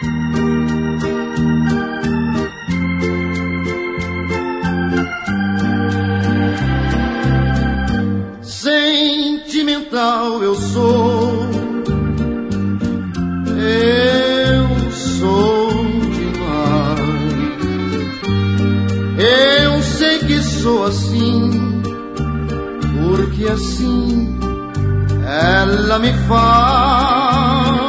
Sentimental eu sou demais. Eu sei que sou assim, porque assim ela me faz.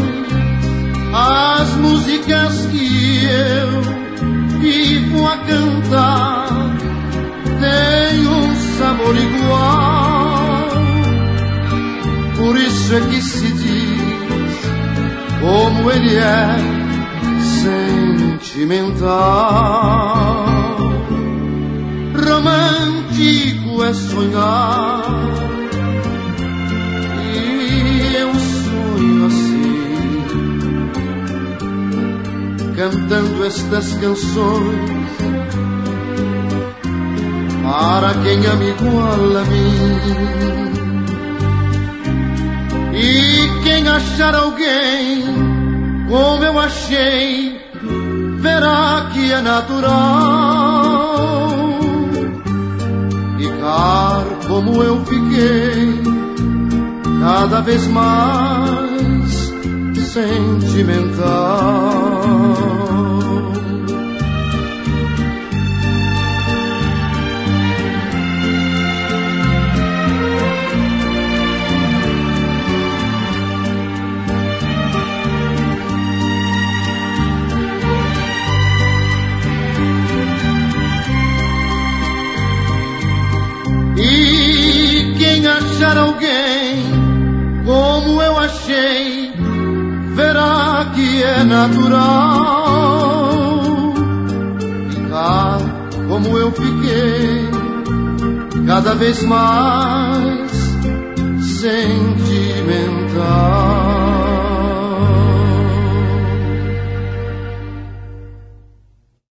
As músicas que eu vivo a cantar têm um sabor igual. Por isso é que se diz como ele é sentimental. Romântico é sonhar, e eu sonho assim, cantando estas canções para quem ama igual a mim. E quem achar alguém como eu achei, verá que é natural ficar como eu fiquei, cada vez mais sentimental. E quem achar alguém como eu achei, verá que é natural ficar como eu fiquei, cada vez mais sentimental.